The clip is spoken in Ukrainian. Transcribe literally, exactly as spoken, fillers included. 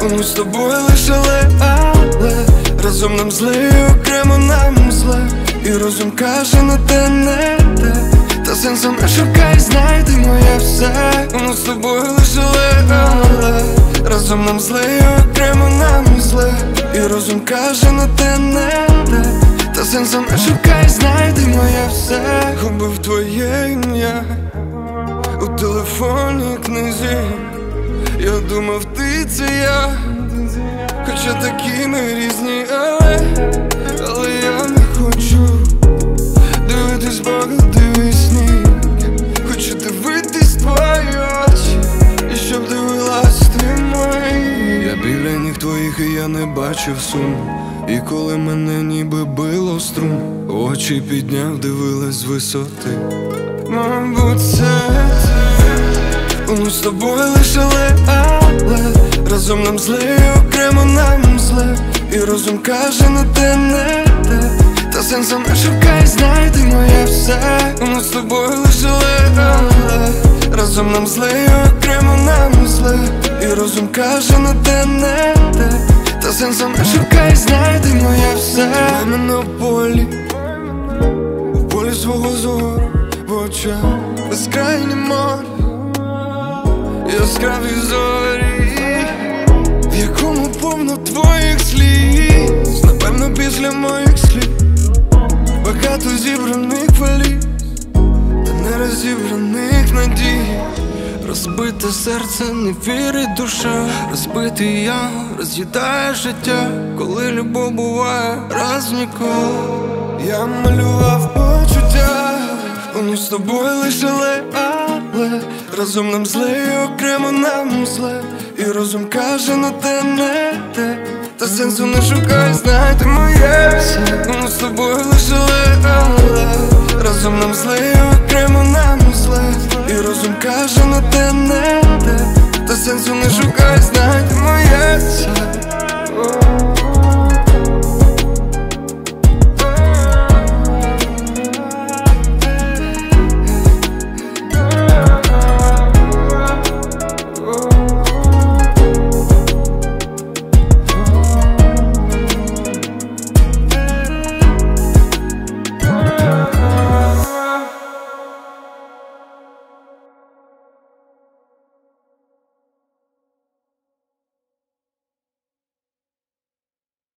Ми з тобою лише але разом нам зле і окремо нам зле. І розум каже, на те не те, та сенсом не шукай, знайди моє все. Ми з тобою лише але разом нам зле і окремо нам зле. І розум каже, на те не те, та сенсом не шукай, знайди моє все. Губив твоє ім'я у телефонній книзі. Я думав, ти це я, хоча такі ми різні, але, але я не хочу дивитись спогади вісні. Хочу дивитись твої очі, і щоб дивилась ти мої. Я біля ніг твоїх і я не бачив сум. І коли мене ніби било струм, очі підняв, дивилась з висоти. Мабуть, це ми з тобою лише але разом нам зле і окремо нам зле. І розум каже, на те не те, та сенсом не шукай, знайди моє все. Ми з тобою лише але разом нам зле і окремо нам зле. І розум каже, на те не те, та сенсом не шукай, знайди моє все. Ми на полі, у полі свого зору, в очах безкрайнє море, яскраві зорі, в якому повно твоїх сліз. Напевно, після моїх слів багато зібраних валіз, та не розібраних надій. Розбите серце, не вірить душа, розбитий я, роз'їдає життя. Коли любов буває раз ніколи. Я малював почуття, ми з тобою лише але разом нам зле і окремо нам зле. І розум каже, на те не те, та сенсу не шукай, знайди моє все. Ми з тобою лише але разом нам зле і окремо нам зле. І розум каже, на те не те, та сенсу не шукай, знайди моє все.